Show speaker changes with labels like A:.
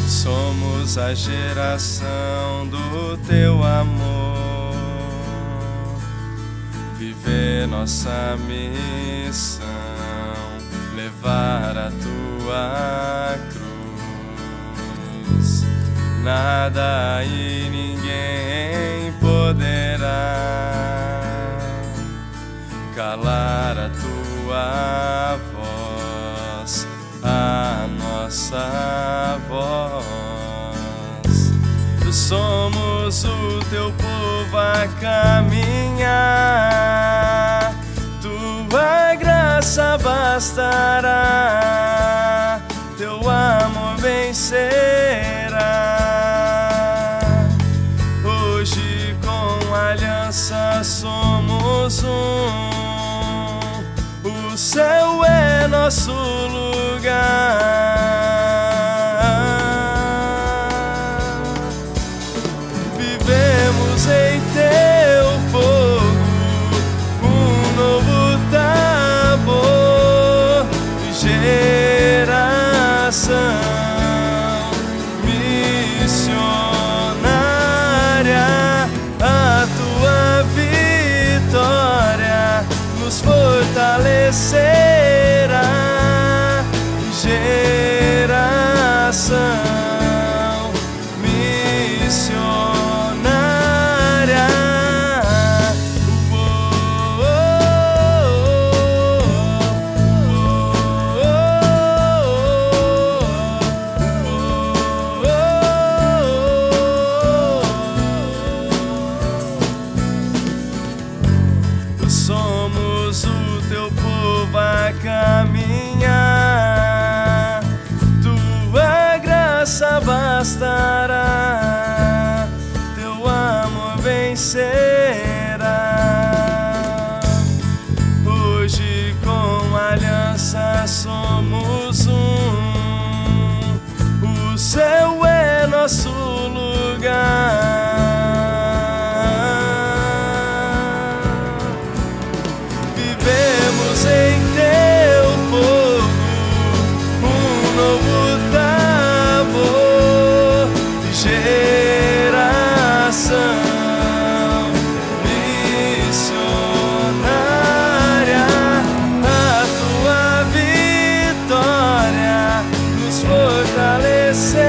A: Somos a geração do teu amor, viver nossa missão, levar a tua cruz. Nada e ninguém poderá calar a tua voz, a nossa voz. Somos o teu povo a caminhar, tua graça bastará, teu amor vencerá. Hoje com aliança somos um, o céu é nosso lugar. Vivemos em teu fogo, um novo Tabor, geração missionária. A tua vitória nos fortalecerá, geração missionária. Somos o teu povo a caminhar, tua graça bastará, teu amor vencerá. Hoje com aliança somos um, o céu é nosso lugar. Vivemos em teu fogo, um novo Tabor, geração missionária. A tua vitória nos fortalece.